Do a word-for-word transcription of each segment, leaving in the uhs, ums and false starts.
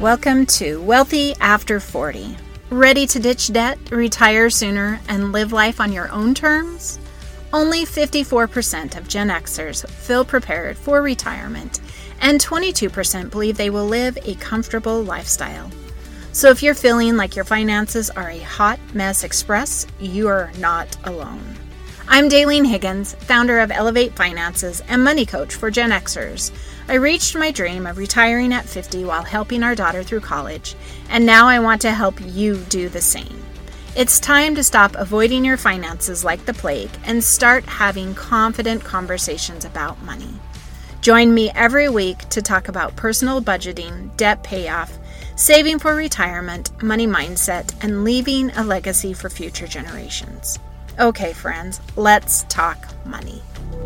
Welcome to Wealthy After forty. Ready to ditch debt, retire sooner, and live life on your own terms? Only fifty-four percent of Gen Xers feel prepared for retirement, and twenty-two percent believe they will live a comfortable lifestyle. So if you're feeling like your finances are a hot mess express, you're not alone. I'm Daylene Higgins, founder of Elevate Finances and money coach for Gen Xers. I reached my dream of retiring at fifty while helping our daughter through college, and now I want to help you do the same. It's time to stop avoiding your finances like the plague and start having confident conversations about money. Join me every week to talk about personal budgeting, debt payoff, saving for retirement, money mindset, and leaving a legacy for future generations. Okay, friends, let's talk money.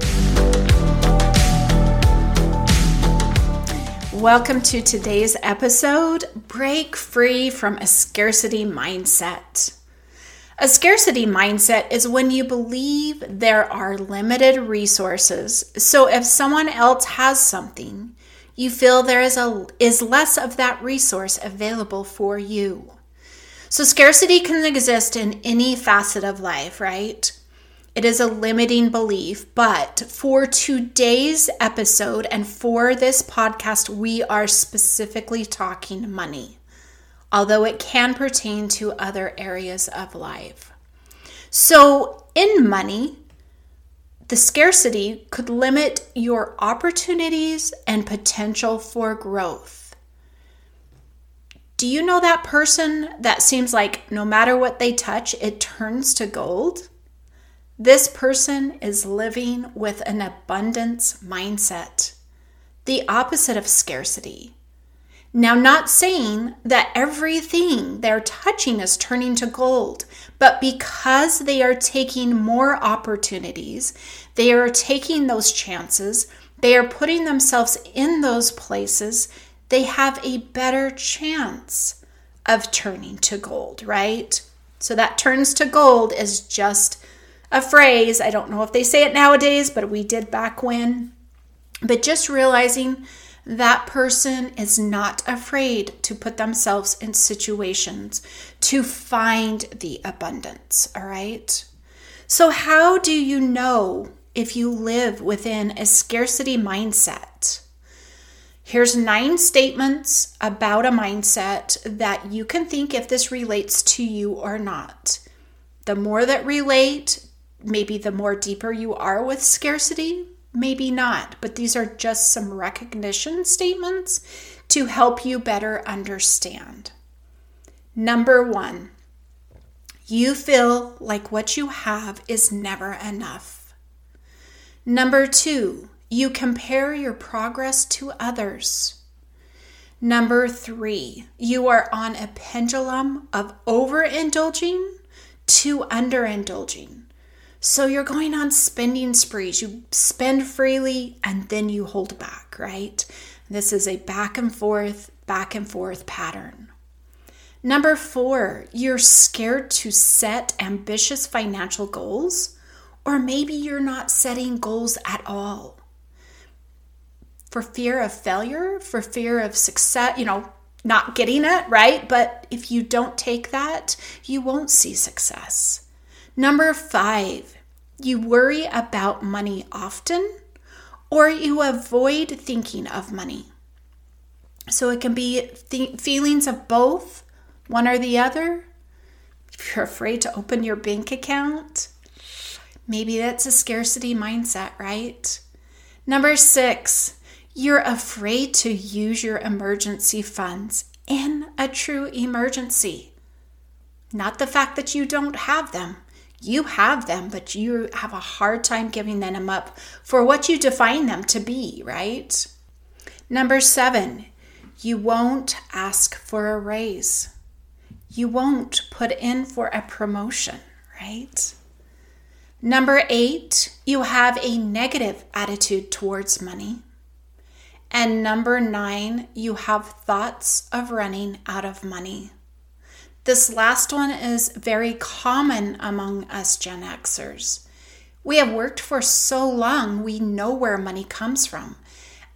Welcome to today's episode, Break Free from a Scarcity Mindset. A scarcity mindset is when you believe there are limited resources. So if someone else has something, you feel there is a is less of that resource available for you. So scarcity can exist in any facet of life, right? It is a limiting belief, but for today's episode and for this podcast, we are specifically talking money, although it can pertain to other areas of life. So in money, the scarcity could limit your opportunities and potential for growth. Do you know that person that seems like no matter what they touch, it turns to gold? This person is living with an abundance mindset, the opposite of scarcity. Now, not saying that everything they're touching is turning to gold, but because they are taking more opportunities, they are taking those chances, they are putting themselves in those places, they have a better chance of turning to gold, right? So that turns to gold is just a phrase. I don't know if they say it nowadays, but we did back when. But just realizing that person is not afraid to put themselves in situations to find the abundance, all right? So how do you know if you live within a scarcity mindset? Here's nine statements about a mindset that you can think if this relates to you or not. The more that relate, maybe the more deeper you are with scarcity, maybe not, but these are just some recognition statements to help you better understand. Number one, you feel like what you have is never enough. Number two, you compare your progress to others. Number three, you are on a pendulum of overindulging to underindulging. So you're going on spending sprees. You spend freely and then you hold back, right? This is a back and forth, back and forth pattern. Number four, you're scared to set ambitious financial goals, or maybe you're not setting goals at all. For fear of failure, for fear of success, you know, not getting it, right? But if you don't take that, you won't see success. Number five, you worry about money often, or you avoid thinking of money. So it can be th- feelings of both, one or the other. If you're afraid to open your bank account, maybe that's a scarcity mindset, right? Number six, you're afraid to use your emergency funds in a true emergency. Not the fact that you don't have them. You have them, but you have a hard time giving them up for what you define them to be, right? Number seven, you won't ask for a raise. You won't put in for a promotion, right? Number eight, you have a negative attitude towards money. And number nine, you have thoughts of running out of money. This last one is very common among us Gen Xers. We have worked for so long, we know where money comes from.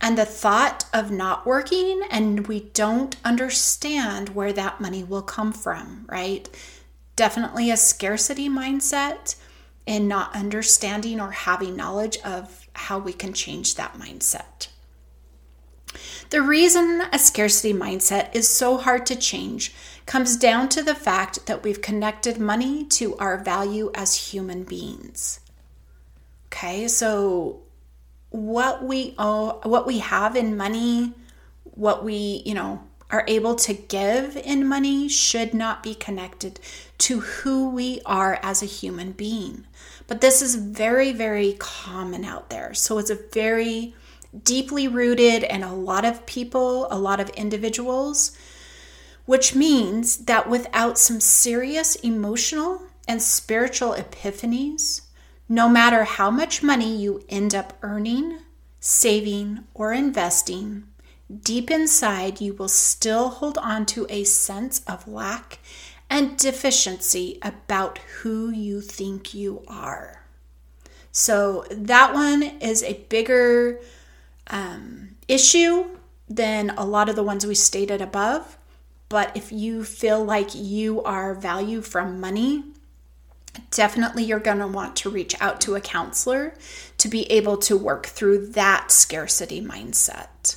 and the thought of not working, and we don't understand where that money will come from, right? Definitely a scarcity mindset and not understanding or having knowledge of how we can change that mindset. The reason a scarcity mindset is so hard to change comes down to the fact that we've connected money to our value as human beings. Okay, so what we owe, what we have in money, what we, you know, are able to give in money should not be connected to who we are as a human being. But this is very, very common out there. So it's a very deeply rooted in a lot of people, a lot of individuals, which means that without some serious emotional and spiritual epiphanies, no matter how much money you end up earning, saving, or investing, deep inside you will still hold on to a sense of lack and deficiency about who you think you are. So that one is a bigger um, issue than a lot of the ones we stated above. But if you feel like you are value from money, definitely you're going to want to reach out to a counselor to be able to work through that scarcity mindset.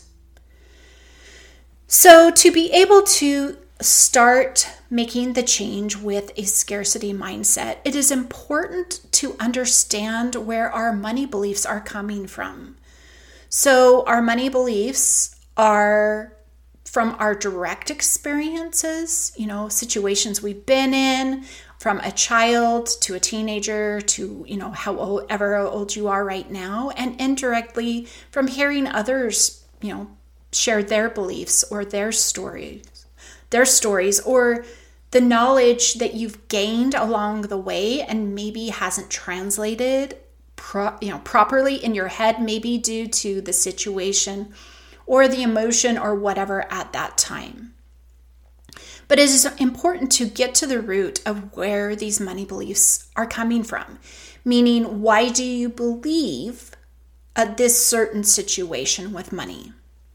So to be able to start making the change with a scarcity mindset, it is important to understand where our money beliefs are coming from. So our money beliefs are from our direct experiences, you know, situations we've been in, from a child to a teenager to, you know, however old you are right now, and indirectly from hearing others, you know, share their beliefs or their stories, their stories, or the knowledge that you've gained along the way and maybe hasn't translated pro- you know, properly in your head, maybe due to the situation or the emotion or whatever at that time. But it is important to get to the root of where these money beliefs are coming from. Meaning, why do you believe uh, this certain situation with money?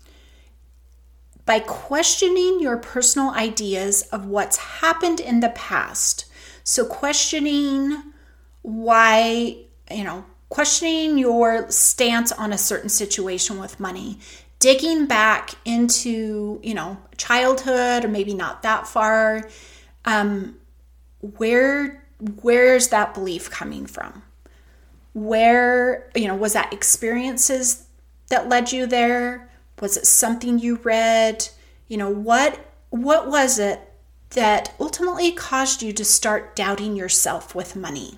By questioning your personal ideas of what's happened in the past. So questioning why, you know, questioning your stance on a certain situation with money. Digging back into, you know, childhood or maybe not that far, um, where where's that belief coming from? Where, you know, was that experiences that led you there? Was it something you read? You know, what what was it that ultimately caused you to start doubting yourself with money?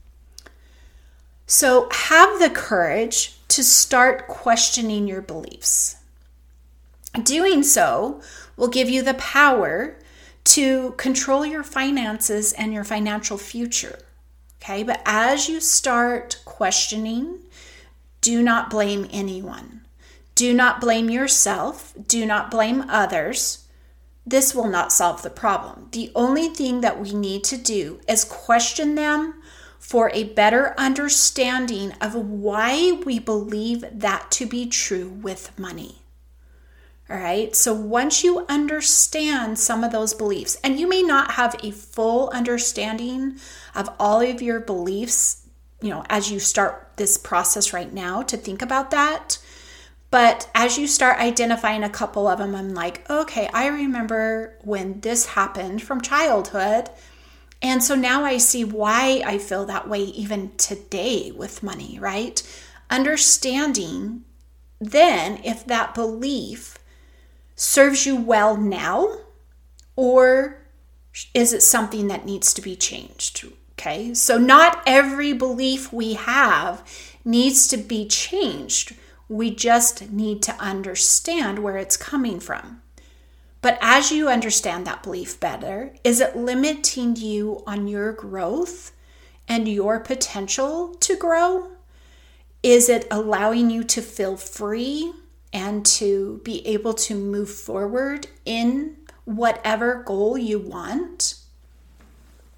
So have the courage to start questioning your beliefs. Doing so will give you the power to control your finances and your financial future. Okay, but as you start questioning, do not blame anyone. Do not blame yourself. Do not blame others. This will not solve the problem. The only thing that we need to do is question them for a better understanding of why we believe that to be true with money. All right, so once you understand some of those beliefs, and you may not have a full understanding of all of your beliefs, you know, as you start this process right now to think about that, but as you start identifying a couple of them, I'm like, okay, I remember when this happened from childhood. And so now I see why I feel that way even today with money, right? Understanding then if that belief serves you well now, or is it something that needs to be changed? Okay, so not every belief we have needs to be changed. We just need to understand where it's coming from. But as you understand that belief better, is it limiting you on your growth and your potential to grow? Is it allowing you to feel free and to be able to move forward in whatever goal you want?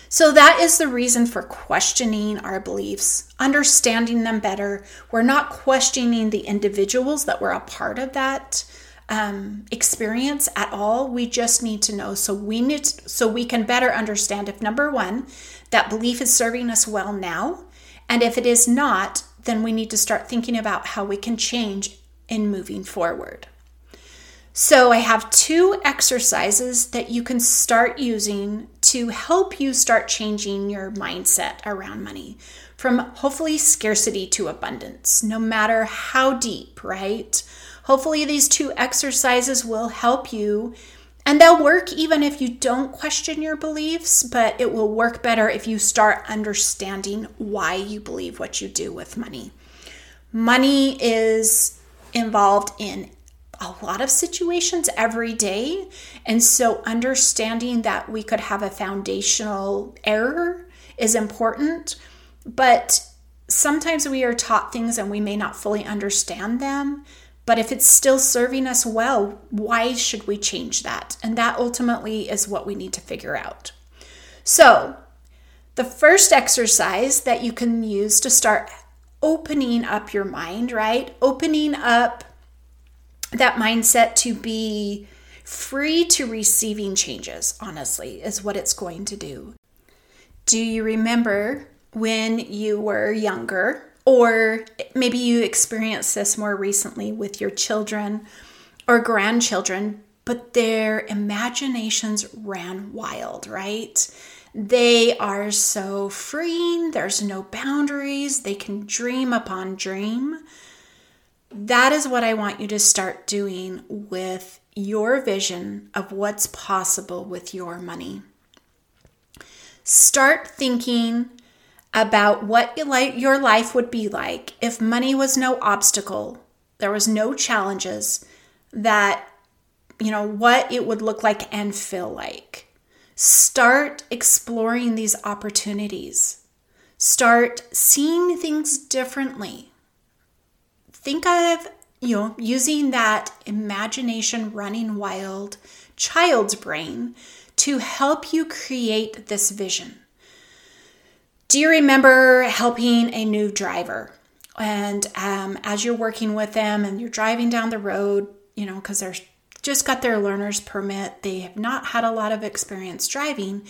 So that is the reason for questioning our beliefs, understanding them better. We're not questioning the individuals that were a part of that um, experience at all. We just need to know so we need so we can better understand if, number one, that belief is serving us well now, and if it is not, then we need to start thinking about how we can change in moving forward. So I have two exercises that you can start using to help you start changing your mindset around money from hopefully scarcity to abundance, no matter how deep, right? Hopefully these two exercises will help you, and they'll work even if you don't question your beliefs, but it will work better if you start understanding why you believe what you do with money. Money is involved in a lot of situations every day. And so understanding that we could have a foundational error is important, but sometimes we are taught things and we may not fully understand them. But if it's still serving us well, why should we change that? And that ultimately is what we need to figure out. So the first exercise that you can use to start opening up your mind, right? Opening up that mindset to be free to receiving changes, honestly, is what it's going to do. Do you remember when you were younger, or maybe you experienced this more recently with your children or grandchildren, but their imaginations ran wild, right? They are so freeing. There's no boundaries. They can dream upon dream. That is what I want you to start doing with your vision of what's possible with your money. Start thinking about what your life would be like if money was no obstacle, there was no challenges, that, you know, what it would look like and feel like. Start exploring these opportunities. Start seeing things differently. Think of, you know, using that imagination running wild child's brain to help you create this vision. Do you remember helping a new driver? And um, as you're working with them and you're driving down the road, you know, because they're just got their learner's permit, they have not had a lot of experience driving,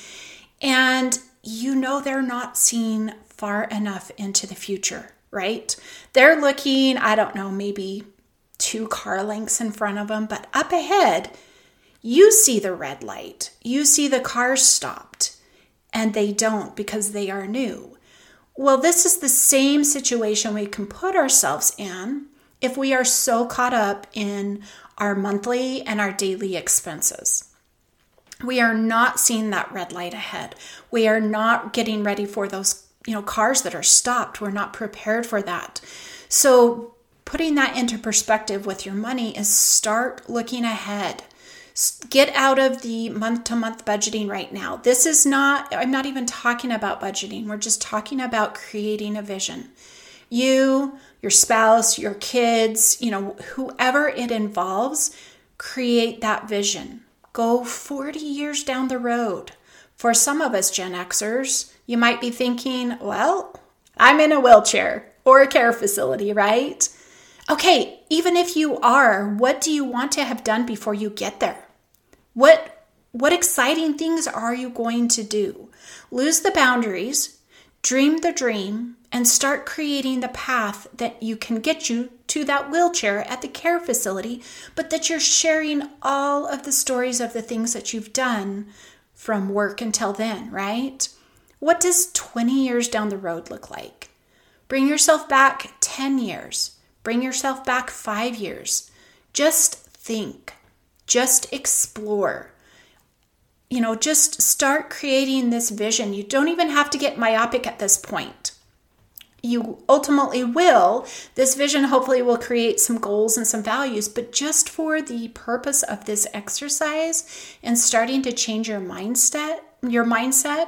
and you know they're not seeing far enough into the future. Right? They're looking, I don't know, maybe two car lengths in front of them, but up ahead, you see the red light. You see the cars stopped, and they don't because they are new. Well, this is the same situation we can put ourselves in if we are so caught up in our monthly and our daily expenses. We are not seeing that red light ahead. We are not getting ready for those you know, cars that are stopped. We're not prepared for that. So putting that into perspective with your money is start looking ahead. Get out of the month-to-month budgeting right now. This is not, I'm not even talking about budgeting. We're just talking about creating a vision. You, your spouse, your kids, you know, whoever it involves, create that vision. Go forty years down the road. For some of us Gen Xers, you might be thinking, well, I'm in a wheelchair or a care facility, right? Okay, even if you are, what do you want to have done before you get there? What, what exciting things are you going to do? Lose the boundaries, dream the dream, and start creating the path that you can get you to that wheelchair at the care facility, but that you're sharing all of the stories of the things that you've done from work until then, right? What does twenty years down the road look like? Bring yourself back ten years. Bring yourself back five years. Just think. Just explore. You know, just start creating this vision. You don't even have to get myopic at this point. You ultimately will. This vision hopefully will create some goals and some values, but just for the purpose of this exercise and starting to change your mindset, your mindset,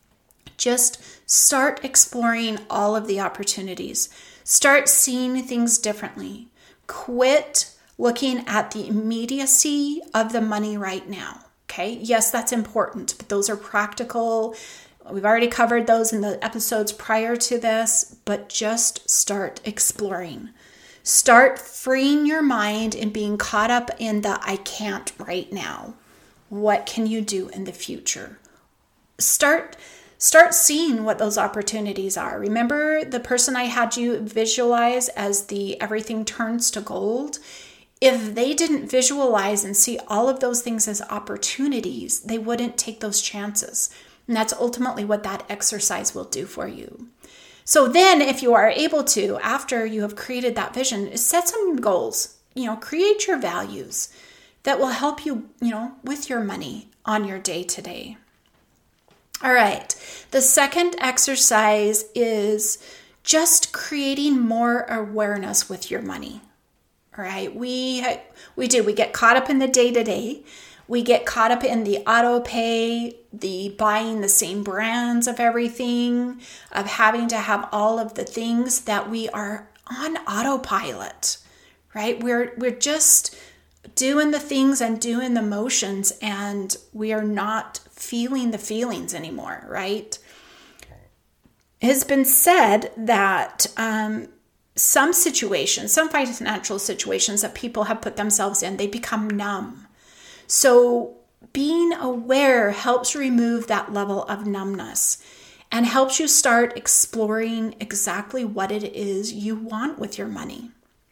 just start exploring all of the opportunities. Start seeing things differently. Quit looking at the immediacy of the money right now. Okay? Yes, that's important, but those are practical We've already covered those in the episodes prior to this, but just start exploring. Start freeing your mind and being caught up in the I can't right now. What can you do in the future? Start start seeing what those opportunities are. Remember the person I had you visualize as the everything turns to gold? If they didn't visualize and see all of those things as opportunities, they wouldn't take those chances. And that's ultimately what that exercise will do for you. So then if you are able to, after you have created that vision, set some goals, you know, create your values that will help you, you know, with your money on your day to day. All right. The second exercise is just creating more awareness with your money. All right. We, we do, we get caught up in the day to day. We get caught up in the auto pay, the buying the same brands of everything, of having to have all of the things that we are on autopilot, right? We're we're just doing the things and doing the motions, and we are not feeling the feelings anymore, right? It has been said that um, some situations, some financial situations that people have put themselves in, they become numb. So being aware helps remove that level of numbness and helps you start exploring exactly what it is you want with your money.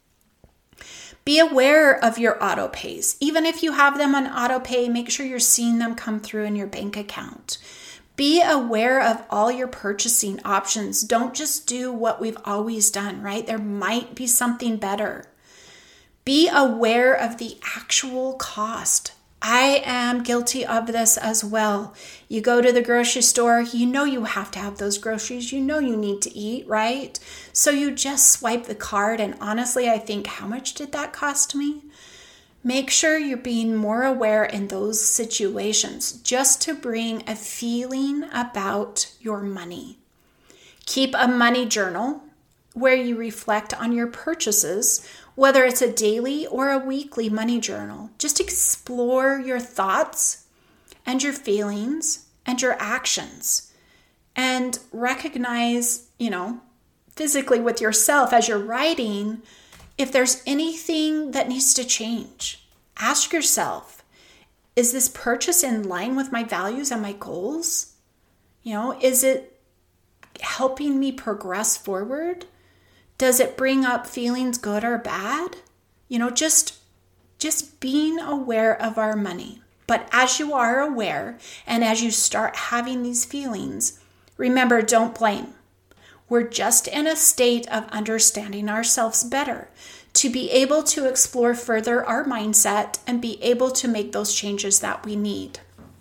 Be aware of your auto pays. Even if you have them on auto pay, make sure you're seeing them come through in your bank account. Be aware of all your purchasing options. Don't just do what we've always done, right? There might be something better. Be aware of the actual cost. I am guilty of this as well. You go to the grocery store, you know you have to have those groceries. You know you need to eat, right? So you just swipe the card, and honestly, I think, how much did that cost me? Make sure you're being more aware in those situations just to bring a feeling about your money. Keep a money journal where you reflect on your purchases, whether it's a daily or a weekly money journal. Just explore your thoughts and your feelings and your actions, and recognize, you know, physically with yourself as you're writing, if there's anything that needs to change. Ask yourself, is this purchase in line with my values and my goals? You know, is it helping me progress forward? Does it bring up feelings, good or bad? You know, just, just being aware of our money. But as you are aware and as you start having these feelings, remember, don't blame. We're just in a state of understanding ourselves better to be able to explore further our mindset and be able to make those changes that we need.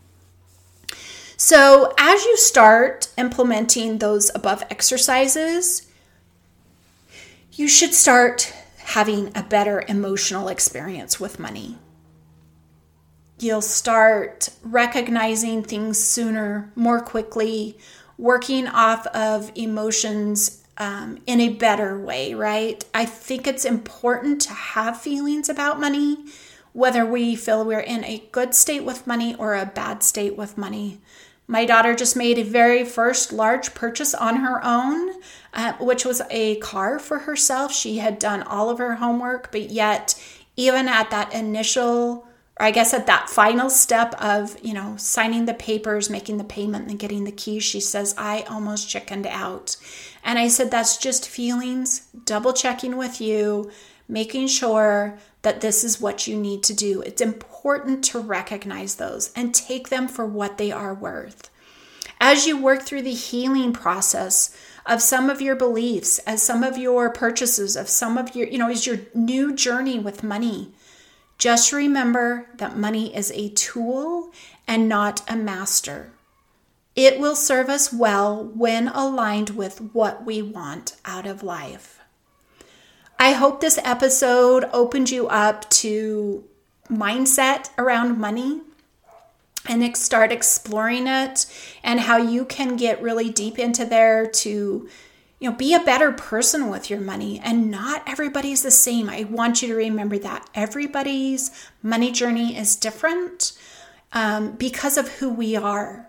So as you start implementing those above exercises, you should start having a better emotional experience with money. You'll start recognizing things sooner, more quickly, working off of emotions um, in a better way, right? I think it's important to have feelings about money, whether we feel we're in a good state with money or a bad state with money. My daughter just made a very first large purchase on her own, uh, which was a car for herself. She had done all of her homework, but yet even at that initial, or I guess at that final step of, you know, signing the papers, making the payment, and getting the keys, she says, I almost chickened out. And I said, that's just feelings, double checking with you, making sure that this is what you need to do. It's important to recognize those and take them for what they are worth. As you work through the healing process of some of your beliefs, as some of your purchases, of some of your, you know, is your new journey with money, just remember that money is a tool and not a master. It will serve us well when aligned with what we want out of life. I hope this episode opened you up to mindset around money and start exploring it and how you can get really deep into there to, you know, be a better person with your money. And not everybody's the same. I want you to remember that. Everybody's money journey is different um, because of who we are.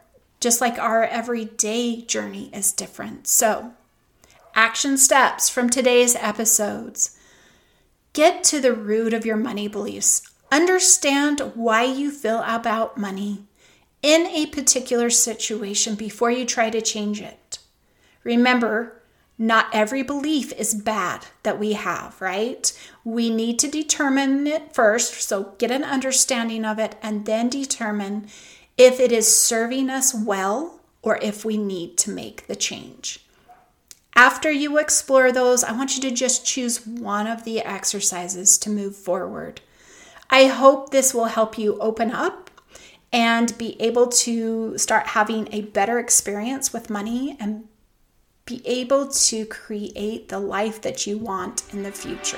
just like our everyday journey is different. So, action steps from today's episodes. Get to the root of your money beliefs. Understand why you feel about money in a particular situation before you try to change it. Remember, not every belief is bad that we have, right? We need to determine it first, so get an understanding of it and then determine if it is serving us well or if we need to make the change. After you explore those, I want you to just choose one of the exercises to move forward. I hope this will help you open up and be able to start having a better experience with money and be able to create the life that you want in the future.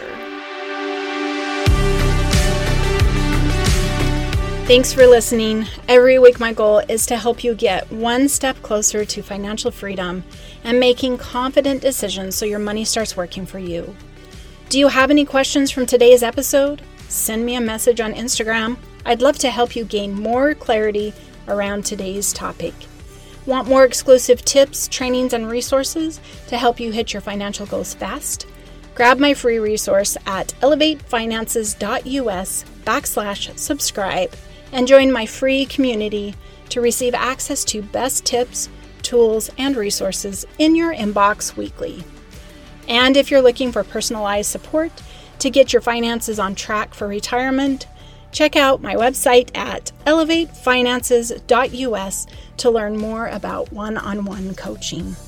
Thanks for listening. Every week my goal is to help you get one step closer to financial freedom and making confident decisions so your money starts working for you. Do you have any questions from today's episode? Send me a message on Instagram. I'd love to help you gain more clarity around today's topic. Want more exclusive tips, trainings, and resources to help you hit your financial goals fast? Grab my free resource at elevatefinances.us backslash subscribe and join my free community to receive access to best tips, tools, and resources in your inbox weekly. And if you're looking for personalized support to get your finances on track for retirement, check out my website at elevatefinances.us to learn more about one-on-one coaching.